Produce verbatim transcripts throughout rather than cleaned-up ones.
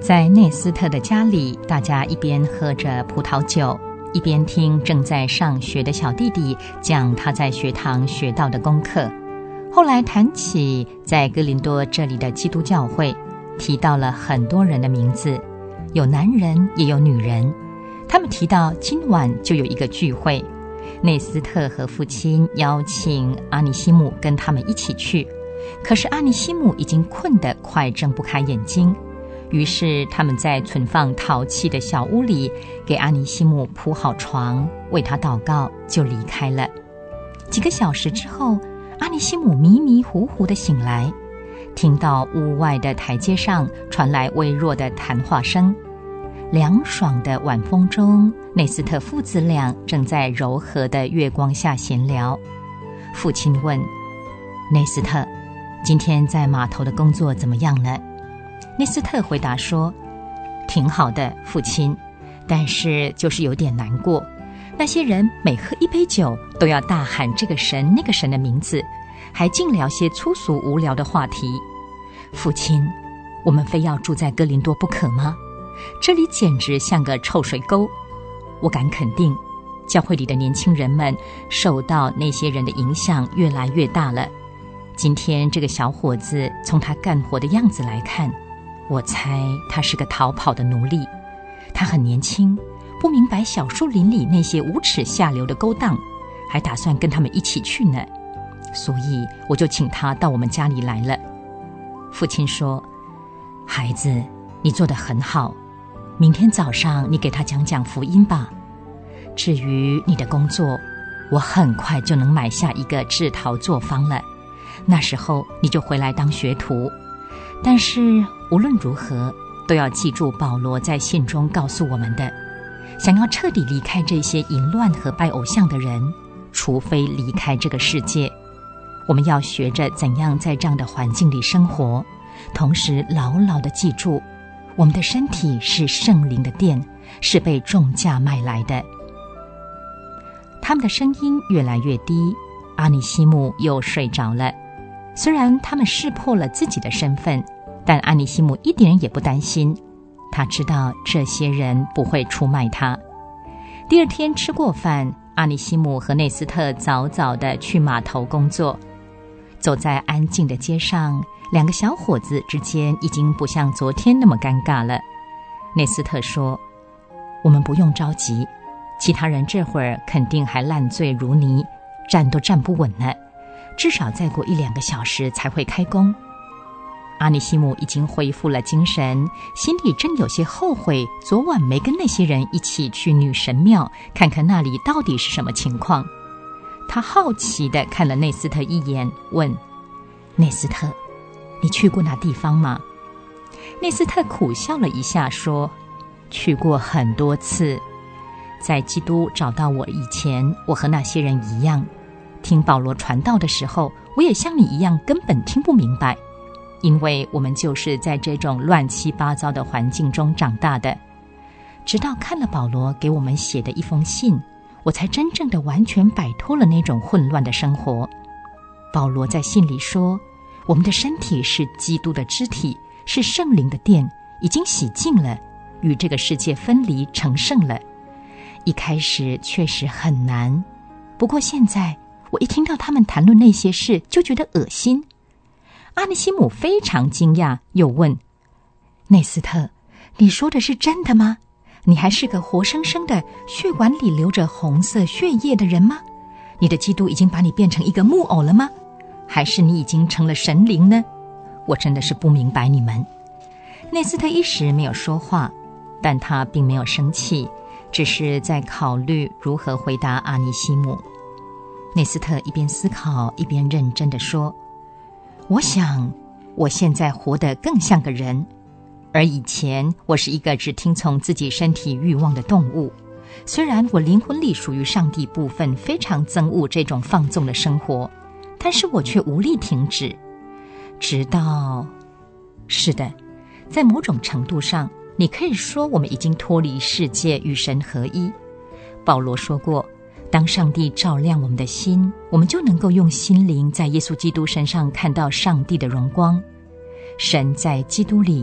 在内斯特的家里，大家一边喝着葡萄酒，一边听正在上学的小弟弟讲他在学堂学到的功课。后来谈起在哥林多这里的基督教会，提到了很多人的名字，有男人也有女人。他们提到今晚就有一个聚会，内斯特和父亲邀请阿尼西姆跟他们一起去，可是阿尼西姆已经困得快睁不开眼睛。于是他们在存放陶器的小屋里给阿尼西姆铺好床，为他祷告，就离开了。几个小时之后，阿尼西姆迷迷糊糊地醒来，听到屋外的台阶上传来微弱的谈话声。凉爽的晚风中，内斯特父子俩正在柔和的月光下闲聊。父亲问内斯特，今天在码头的工作怎么样呢？内斯特回答说，挺好的，父亲，但是就是有点难过。那些人每喝一杯酒都要大喊这个神那个神的名字，还净聊些粗俗无聊的话题。父亲，我们非要住在哥林多不可吗？这里简直像个臭水沟。我敢肯定，教会里的年轻人们受到那些人的影响越来越大了。今天这个小伙子从他干活的样子来看，我猜他是个逃跑的奴隶。他很年轻，不明白小树林里那些无耻下流的勾当，还打算跟他们一起去呢。所以我就请他到我们家里来了。父亲说，孩子，你做得很好，明天早上你给他讲讲福音吧。至于你的工作，我很快就能买下一个制陶作坊了，那时候你就回来当学徒。但是无论如何，都要记住保罗在信中告诉我们的，想要彻底离开这些淫乱和拜偶像的人，除非离开这个世界。我们要学着怎样在这样的环境里生活，同时牢牢地记住，我们的身体是圣灵的殿，是被重价买来的。他们的声音越来越低，阿尼西姆又睡着了。虽然他们识破了自己的身份，但阿尼西姆一点也不担心，他知道这些人不会出卖他。第二天吃过饭，阿尼西姆和内斯特早早地去码头工作。走在安静的街上，两个小伙子之间已经不像昨天那么尴尬了。内斯特说，我们不用着急，其他人这会儿肯定还烂醉如泥，站都站不稳呢，至少再过一两个小时才会开工。阿尼西姆已经恢复了精神，心里真有些后悔昨晚没跟那些人一起去女神庙，看看那里到底是什么情况。他好奇地看了内斯特一眼，问，内斯特，你去过那地方吗？内斯特苦笑了一下说，去过很多次。在基督找到我以前，我和那些人一样，听保罗传道的时候，我也像你一样根本听不明白，因为我们就是在这种乱七八糟的环境中长大的。直到看了保罗给我们写的一封信，我才真正的完全摆脱了那种混乱的生活。保罗在信里说，我们的身体是基督的肢体，是圣灵的殿，已经洗净了，与这个世界分离成圣了。一开始确实很难，不过现在我一听到他们谈论那些事就觉得恶心。阿尼西姆非常惊讶，又问，内斯特，你说的是真的吗？你还是个活生生的血管里流着红色血液的人吗？你的基督已经把你变成一个木偶了吗？还是你已经成了神灵呢？我真的是不明白你们。内斯特一时没有说话，但他并没有生气，只是在考虑如何回答阿尼西姆。内斯特一边思考一边认真地说，我想我现在活得更像个人，而以前我是一个只听从自己身体欲望的动物。虽然我灵魂里属于上帝部分非常憎恶这种放纵的生活，但是我却无力停止。直到……是的，在某种程度上，你可以说我们已经脱离世界，与神合一。保罗说过，当上帝照亮我们的心，我们就能够用心灵在耶稣基督身上看到上帝的荣光。神在基督里，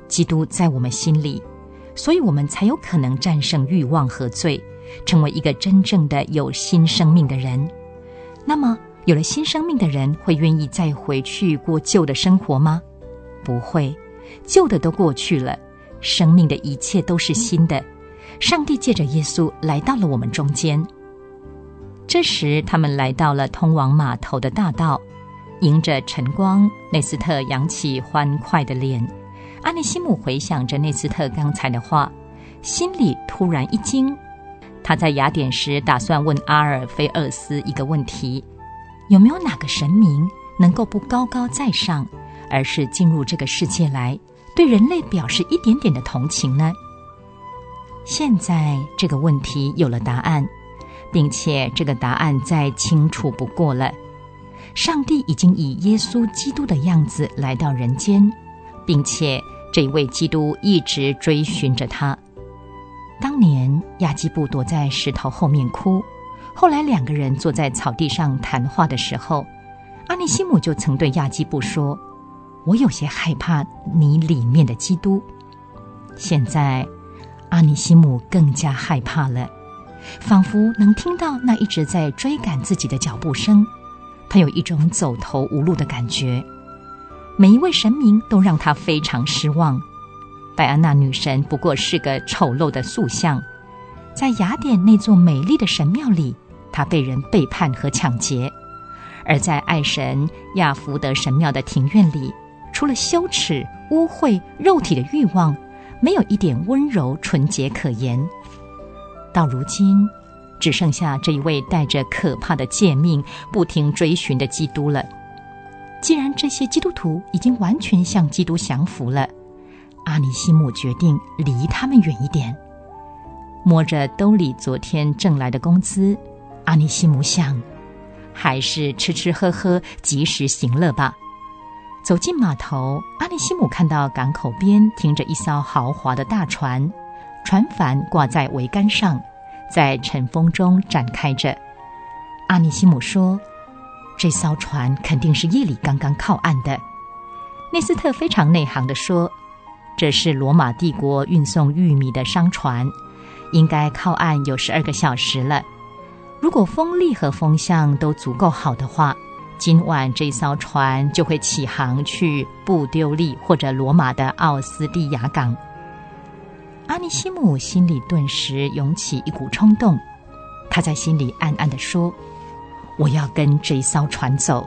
基督在我们心里，所以我们才有可能战胜欲望和罪，成为一个真正的有新生命的人。那么有了新生命的人会愿意再回去过旧的生活吗？不会，旧的都过去了，生命的一切都是新的。上帝借着耶稣来到了我们中间。这时他们来到了通往码头的大道，迎着晨光，内斯特扬起欢快的脸。阿尼西姆回想着内斯特刚才的话，心里突然一惊。他在雅典时打算问阿尔菲厄斯一个问题：有没有哪个神明能够不高高在上，而是进入这个世界来，对人类表示一点点的同情呢？现在这个问题有了答案，并且这个答案再清楚不过了。上帝已经以耶稣基督的样子来到人间，并且这位基督一直追寻着他。当年亚基布躲在石头后面哭，后来两个人坐在草地上谈话的时候，阿尼西姆就曾对亚基布说：我有些害怕你里面的基督。现在阿尼西姆更加害怕了，仿佛能听到那一直在追赶自己的脚步声，他有一种走投无路的感觉。每一位神明都让他非常失望。戴安娜女神不过是个丑陋的塑像，在雅典那座美丽的神庙里，她被人背叛和抢劫；而在爱神亚福德神庙的庭院里，除了羞耻、污秽、肉体的欲望，没有一点温柔纯洁可言。到如今，只剩下这一位带着可怕的诫命不停追寻的基督了。既然这些基督徒已经完全向基督降服了，阿尼西姆决定离他们远一点。摸着兜里昨天挣来的工资，阿尼西姆想，还是吃吃喝喝及时行乐吧。走进码头，阿尼西姆看到港口边停着一艘豪华的大船，船帆挂在桅杆上，在晨风中展开着。阿尼西姆说，这艘船肯定是夜里刚刚靠岸的。内斯特非常内行地说，这是罗马帝国运送玉米的商船，应该靠岸有十二个小时了。如果风力和风向都足够好的话，今晚这艘船就会起航去布丢利或者罗马的奥斯蒂亚港。阿尼西姆心里顿时涌起一股冲动，他在心里暗暗地说，我要跟这艘船走。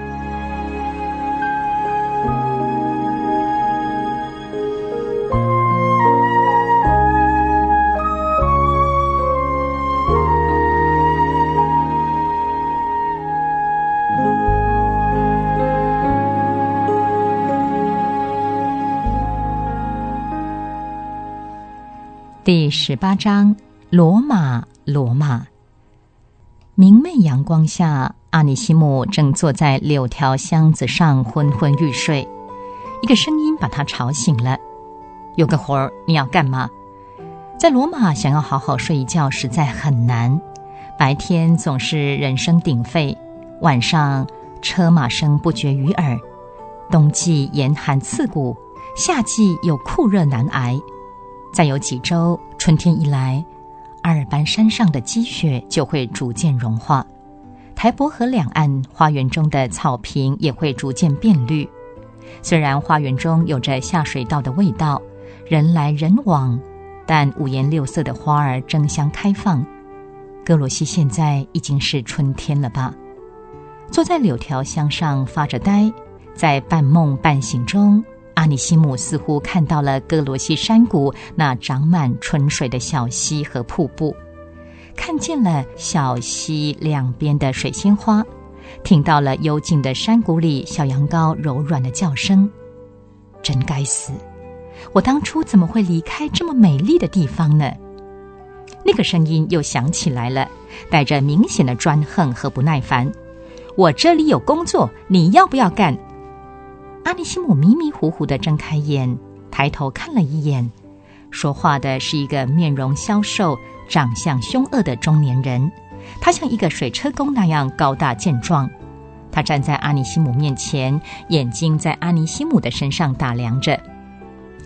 第十八章，罗马，罗马。明媚阳光下，阿尼西姆正坐在柳条箱子上昏昏欲睡。一个声音把他吵醒了：有个活儿，你要干嘛？在罗马想要好好睡一觉实在很难，白天总是人声鼎沸，晚上车马声不绝于耳。冬季严寒刺骨，夏季又酷热难挨。再有几周，春天一来，阿尔班山上的积雪就会逐渐融化，台伯河两岸花园中的草坪也会逐渐变绿。虽然花园中有着下水道的味道，人来人往，但五颜六色的花儿争相开放。哥罗西现在已经是春天了吧？坐在柳条箱上发着呆，在半梦半醒中，阿尼西姆似乎看到了哥罗西山谷那长满春水的小溪和瀑布，看见了小溪两边的水仙花，听到了幽静的山谷里小羊羔柔软的叫声。真该死，我当初怎么会离开这么美丽的地方呢？那个声音又响起来了，带着明显的专横和不耐烦。我这里有工作，你要不要干？阿尼西姆迷迷糊糊地睁开眼，抬头看了一眼，说话的是一个面容消瘦、长相凶恶的中年人。他像一个水车工那样高大健壮。他站在阿尼西姆面前，眼睛在阿尼西姆的身上打量着。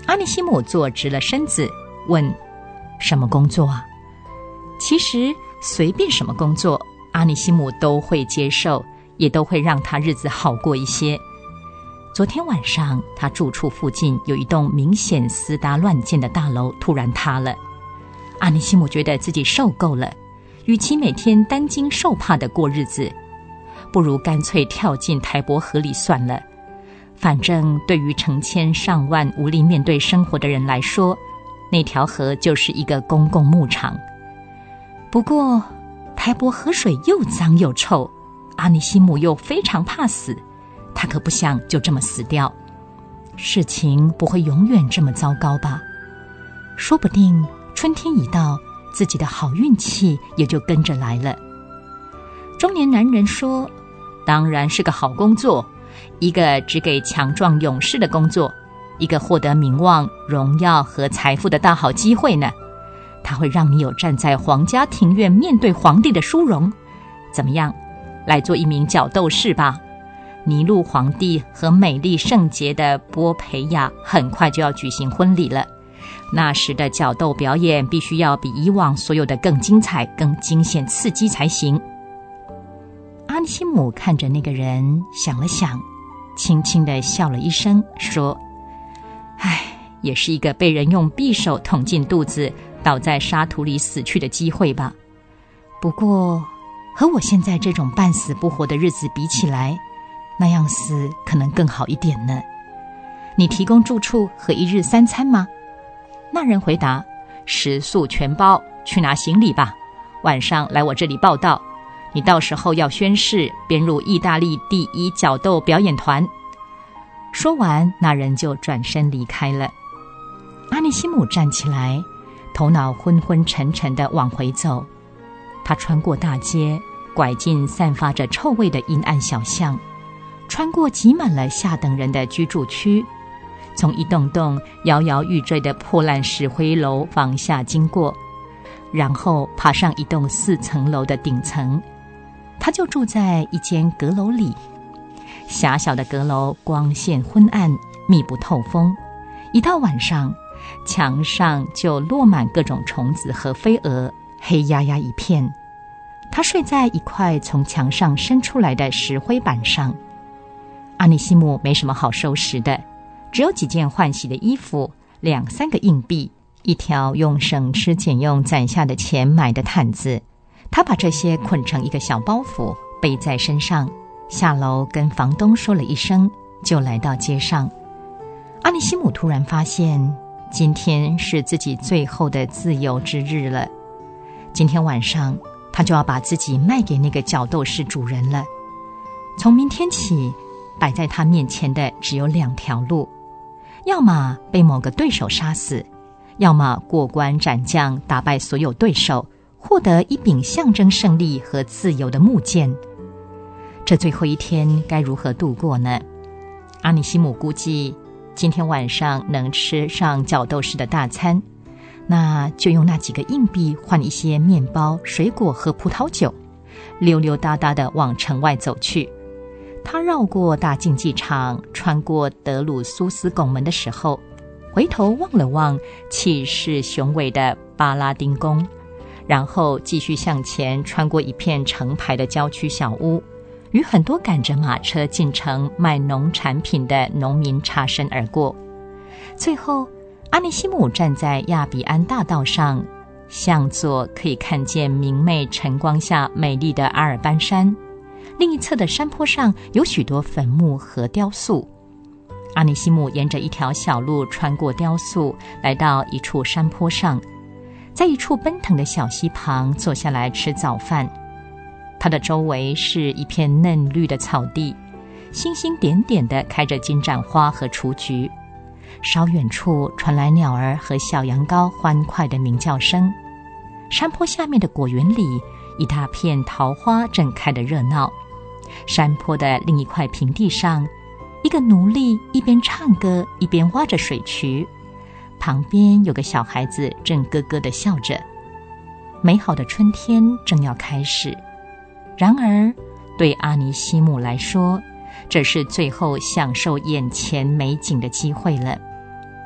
阿尼西姆坐直了身子，问：什么工作啊？其实随便什么工作，阿尼西姆都会接受，也都会让他日子好过一些。昨天晚上，他住处附近有一栋明显私搭乱建的大楼突然塌了。阿尼西姆觉得自己受够了，与其每天担惊受怕的过日子，不如干脆跳进台伯河里算了。反正对于成千上万无力面对生活的人来说，那条河就是一个公共牧场。不过台伯河水又脏又臭，阿尼西姆又非常怕死，他可不想就这么死掉。事情不会永远这么糟糕吧？说不定春天一到，自己的好运气也就跟着来了。中年男人说：当然是个好工作，一个只给强壮勇士的工作，一个获得名望、荣耀和财富的大好机会呢。它会让你有站在皇家庭院面对皇帝的殊荣。怎么样，来做一名角斗士吧？尼禄皇帝和美丽圣洁的波培亚很快就要举行婚礼了，那时的角斗表演必须要比以往所有的更精彩、更惊险刺激才行。阿尼西姆看着那个人，想了想，轻轻地笑了一声，说：唉，也是一个被人用匕首捅进肚子，倒在沙土里死去的机会吧。不过和我现在这种半死不活的日子比起来，那样死可能更好一点呢。你提供住处和一日三餐吗？那人回答：食宿全包，去拿行李吧，晚上来我这里报到。你到时候要宣誓编入意大利第一角斗表演团。说完，那人就转身离开了。阿尼西姆站起来，头脑昏昏沉沉地往回走。他穿过大街，拐进散发着臭味的阴暗小巷，穿过挤满了下等人的居住区，从一栋栋摇摇欲坠的破烂石灰楼往下经过，然后爬上一栋四层楼的顶层。他就住在一间阁楼里，狭小的阁楼光线昏暗，密不透风，一到晚上，墙上就落满各种虫子和飞蛾，黑压压一片。他睡在一块从墙上伸出来的石灰板上。阿尼西姆没什么好收拾的，只有几件换洗的衣服，两三个硬币，一条用省吃俭用攒下的钱买的毯子。他把这些捆成一个小包袱，背在身上，下楼跟房东说了一声，就来到街上。阿尼西姆突然发现，今天是自己最后的自由之日了。今天晚上，他就要把自己卖给那个角斗士主人了。从明天起，摆在他面前的只有两条路：要么被某个对手杀死，要么过关斩将，打败所有对手，获得一柄象征胜利和自由的木剑。这最后一天该如何度过呢？阿尼西姆估计今天晚上能吃上角斗士的大餐，那就用那几个硬币换一些面包、水果和葡萄酒，溜溜达达地往城外走去。他绕过大竞技场，穿过德鲁苏斯拱门的时候，回头望了望气势雄伟的巴拉丁宫，然后继续向前，穿过一片成排的郊区小屋，与很多赶着马车进城卖农产品的农民擦身而过。最后，阿尼西姆站在亚比安大道上，向左可以看见明媚晨光下美丽的阿尔班山，另一侧的山坡上有许多坟墓和雕塑。阿尼西姆沿着一条小路穿过雕塑，来到一处山坡上，在一处奔腾的小溪旁坐下来吃早饭。它的周围是一片嫩绿的草地，星星点点地开着金盏花和雏菊。稍远处传来鸟儿和小羊羔欢快的鸣叫声。山坡下面的果园里，一大片桃花正开得热闹。山坡的另一块平地上，一个奴隶一边唱歌一边挖着水渠，旁边有个小孩子正咯咯地笑着。美好的春天正要开始，然而对阿尼西姆来说，这是最后享受眼前美景的机会了。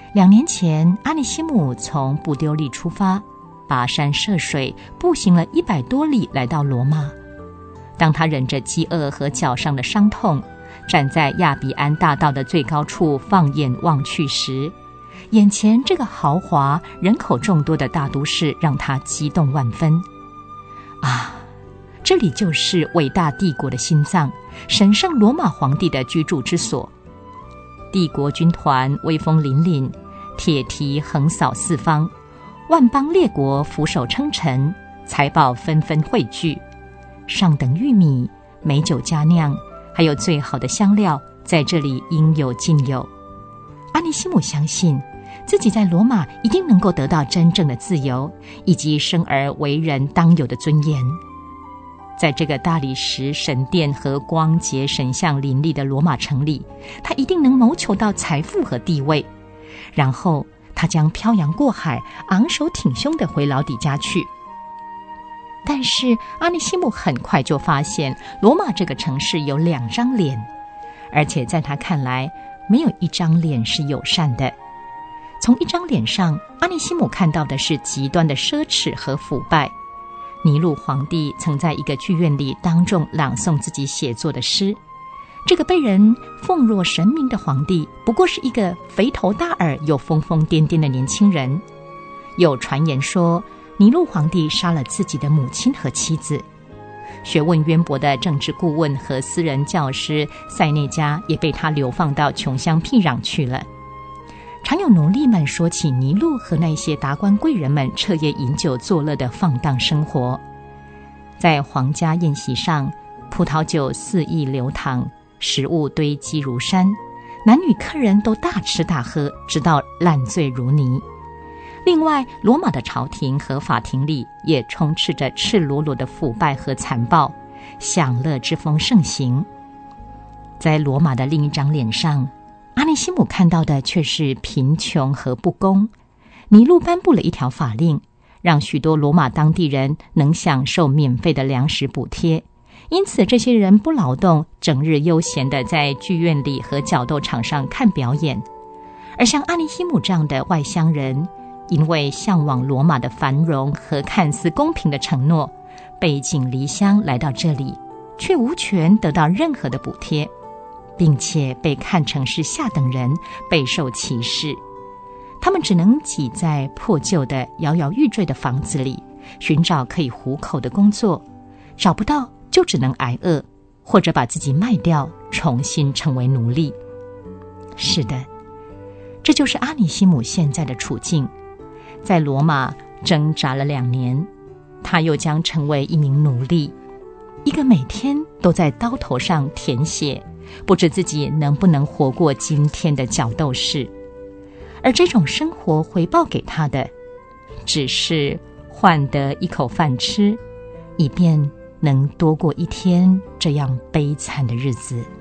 两年前，阿尼西姆从布丢利出发，跋山涉水，步行了一百多里来到罗马。当他忍着饥饿和脚上的伤痛，站在亚比安大道的最高处放眼望去时，眼前这个豪华、人口众多的大都市让他激动万分。啊，这里就是伟大帝国的心脏，神圣罗马皇帝的居住之所。帝国军团威风凛凛，铁蹄横扫四方，万邦列国俯首称臣，财宝纷纷汇聚。上等玉米、美酒佳酿，还有最好的香料，在这里应有尽有。阿尼西姆相信自己在罗马一定能够得到真正的自由，以及生而为人当有的尊严。在这个大理石神殿和光洁神像林立的罗马城里，他一定能谋求到财富和地位，然后他将漂洋过海，昂首挺胸地回老底家去。但是阿尼西姆很快就发现，罗马这个城市有两张脸，而且在他看来，没有一张脸是友善的。从一张脸上，阿尼西姆看到的是极端的奢侈和腐败。尼禄皇帝曾在一个剧院里当众朗诵自己写作的诗，这个被人奉若神明的皇帝，不过是一个肥头大耳又疯疯癫癫的年轻人。有传言说，尼禄皇帝杀了自己的母亲和妻子。学问渊博的政治顾问和私人教师塞内加也被他流放到穷乡僻壤去了。常有奴隶们说起尼禄和那些达官贵人们彻夜饮酒作乐的放荡生活。在皇家宴席上，葡萄酒肆意流淌，食物堆积如山，男女客人都大吃大喝，直到烂醉如泥。另外，罗马的朝廷和法庭里也充斥着赤裸裸的腐败和残暴，享乐之风盛行。在罗马的另一张脸上，阿尼西姆看到的却是贫穷和不公。尼禄颁布了一条法令，让许多罗马当地人能享受免费的粮食补贴，因此这些人不劳动，整日悠闲地在剧院里和角斗场上看表演。而像阿尼西姆这样的外乡人，因为向往罗马的繁荣和看似公平的承诺，背井离乡来到这里，却无权得到任何的补贴，并且被看成是下等人，备受歧视。他们只能挤在破旧的摇摇欲坠的房子里，寻找可以糊口的工作，找不到就只能挨饿，或者把自己卖掉，重新成为奴隶。是的，这就是阿尼西姆现在的处境。在罗马挣扎了两年，他又将成为一名奴隶，一个每天都在刀头上舔血，不知自己能不能活过今天的角斗士。而这种生活回报给他的，只是换得一口饭吃，以便能多过一天这样悲惨的日子。